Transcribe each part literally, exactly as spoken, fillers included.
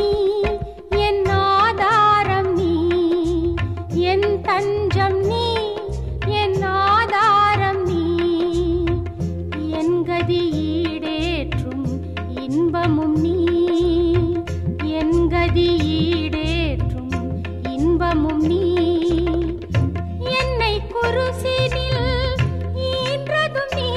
என் ஆதாரம் நீ, என் தஞ்சம் நீ, என் ஆதாரம் நீ, என் கதி ஈடேற்றும் இன்பமும் நீ, என் கதி ஈடேற்றும் இன்பமும் நீ. என்னை குருசினில் ஈன்றதும் நீ,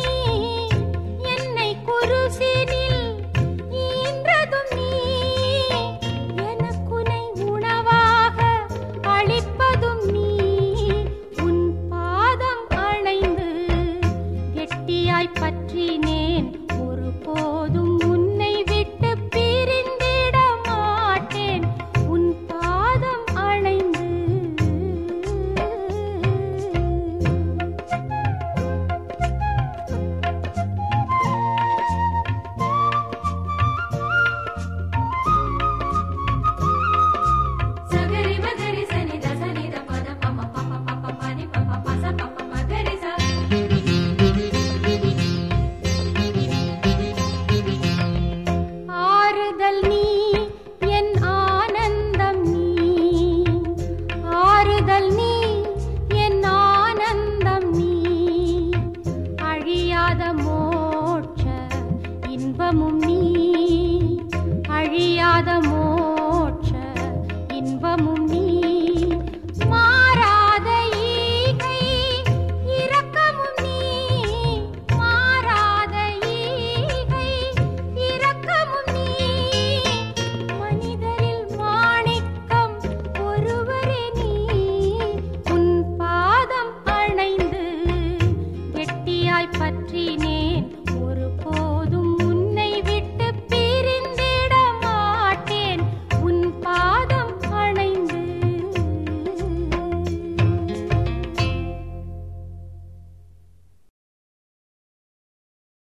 என்னை குருசினில் ஈன்றதும் நீ, எனக்குனை உணவாக அளிப்பதும் நீ. உன் பாதம் அணைந்து கெட்டியாய் பற்றினேன், ஒருபோதும் உன்னை விட்டு பிரிந்திட மாட்டேன். உன் பாதம் அணைந்து சகரி மகரி சனி தசனி த பத பம பப பப பனி பப பச பப மகரி ச. ஆறுதல் நீ, என் ஆனந்தம் நீ, ஆறுதல் நீ, என் ஆனந்தம் நீ, அழியாத மோட்ச இன்பமும் நீ, அழியாத